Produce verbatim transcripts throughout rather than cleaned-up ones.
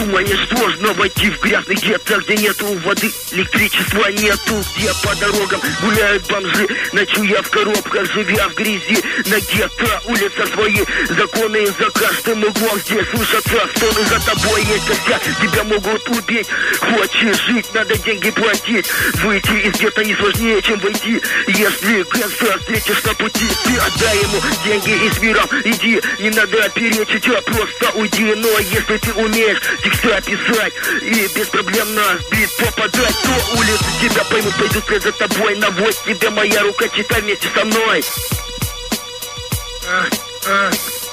Думаешь, сложно войти в грязный гетто, где нету воды, электричества нету, где по дорогам гуляют бомжи, ночуя в коробках, живя в грязи. На гетто улица свои законы, за каждым углом здесь слышатся стоны. За тобой есть гостя, тебя могут убить. Хочешь жить, надо деньги платить. Выйти из гетто не сложнее, чем войти. Если гангста встретишь на пути, ты отдай ему деньги и с миром иди. Не надо перечить, а просто уйди. Но если ты умеешь текста писать и беспроблемно в бит попадать, то улицы тебя поймут, пойдут вслед за тобой. Наводь тебе моя рука, читай вместе со мной. А, а.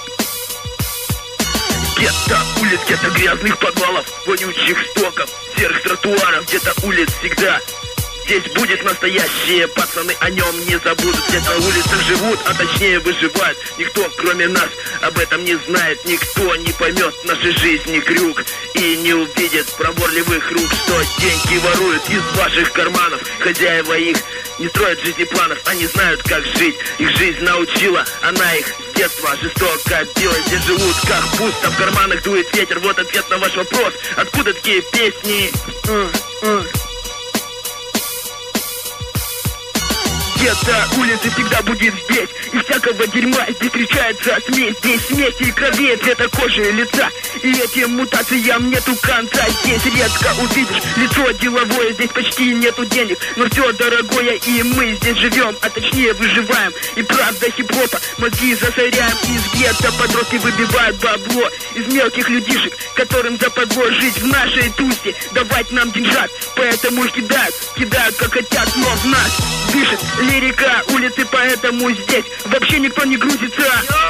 Гетто улиц, где-то грязных подвалов, вонючих стоков, серых тротуаров, где-то улиц всегда. Здесь будет настоящее, пацаны о нем не забудут. Здесь на улицах живут, а точнее выживают. Никто, кроме нас, об этом не знает. Никто не поймет нашей жизни крюк и не увидит проворливых рук, что деньги воруют из ваших карманов. Хозяева их не строят жизни планов, они знают, как жить. Их жизнь научила, она их с детства жестоко била. Здесь живут как пусто, в карманах дует ветер. Вот ответ на ваш вопрос, откуда такие песни? Uh, uh. Гетто улицы всегда будет здесь, и всякого дерьма здесь встречается смесь. Здесь смесь и крови, цвета кожи и лица, и этим мутациям нету конца. Здесь редко увидишь лицо деловое, здесь почти нету денег, но все дорогое, и мы здесь живем, а точнее выживаем. И правда хип-хопа мозги засоряем. Из гетто подростки выбивают бабло из мелких людишек, которым западло жить в нашей тусе, давать нам деньжат. Поэтому кидают, кидают как хотят, но в нас дышит лирика улицы, поэтому здесь вообще никто не грузится.